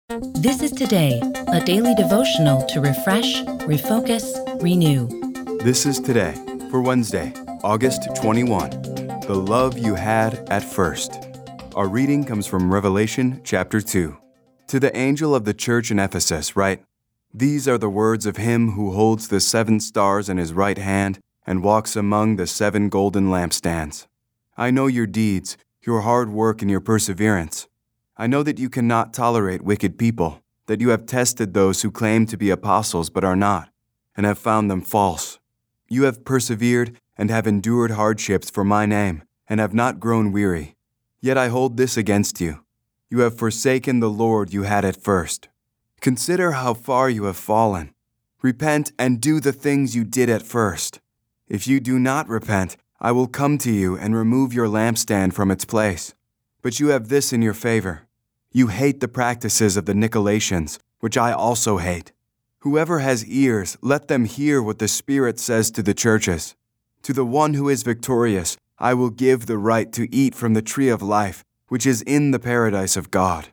This is Today, a daily devotional to refresh, refocus, renew. This is Today for Wednesday, August 21. The love you had at first. Our reading comes from Revelation chapter 2. To the angel of the church in Ephesus write, "These are the words of him who holds the 7 stars in his right hand and walks among the 7 golden lampstands. I know your deeds, your hard work and your perseverance. I know that you cannot tolerate wicked people, that you have tested those who claim to be apostles but are not, and have found them false. You have persevered and have endured hardships for my name, and have not grown weary. Yet I hold this against you. You have forsaken the Lord you had at first. Consider how far you have fallen. Repent and do the things you did at first. If you do not repent, I will come to you and remove your lampstand from its place. But you have this in your favor. You hate the practices of the Nicolaitans, which I also hate. Whoever has ears, let them hear what the Spirit says to the churches. To the one who is victorious, I will give the right to eat from the tree of life, which is in the paradise of God."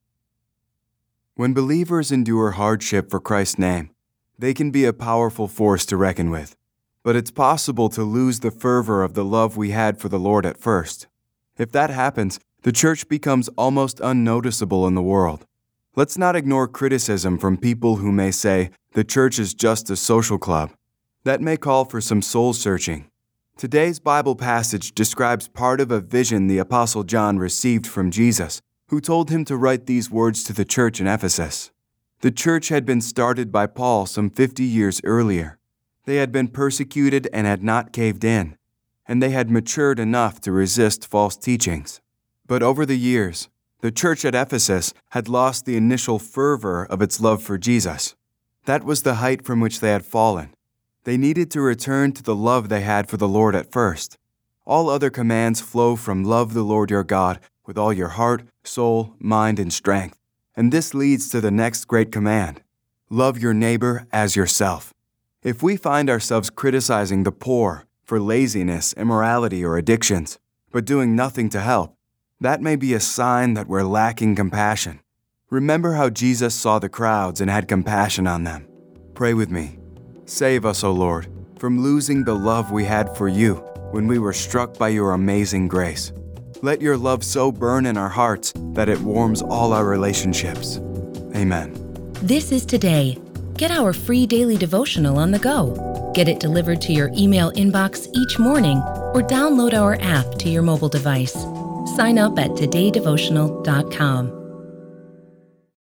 When believers endure hardship for Christ's name, they can be a powerful force to reckon with. But it's possible to lose the fervor of the love we had for the Lord at first. If that happens, the church becomes almost unnoticeable in the world. Let's not ignore criticism from people who may say the church is just a social club. That may call for some soul searching. Today's Bible passage describes part of a vision the Apostle John received from Jesus, who told him to write these words to the church in Ephesus. The church had been started by Paul some 50 years earlier. They had been persecuted and had not caved in, and they had matured enough to resist false teachings. But over the years, the church at Ephesus had lost the initial fervor of its love for Jesus. That was the height from which they had fallen. They needed to return to the love they had for the Lord at first. All other commands flow from love the Lord your God with all your heart, soul, mind, and strength. And this leads to the next great command: love your neighbor as yourself. If we find ourselves criticizing the poor for laziness, immorality, or addictions, but doing nothing to help, that may be a sign that we're lacking compassion. Remember how Jesus saw the crowds and had compassion on them. Pray with me. Save us, O Lord, from losing the love we had for you when we were struck by your amazing grace. Let your love so burn in our hearts that it warms all our relationships. Amen. This is Today. Get our free daily devotional on the go. Get it delivered to your email inbox each morning or download our app to your mobile device. Sign up at todaydevotional.com.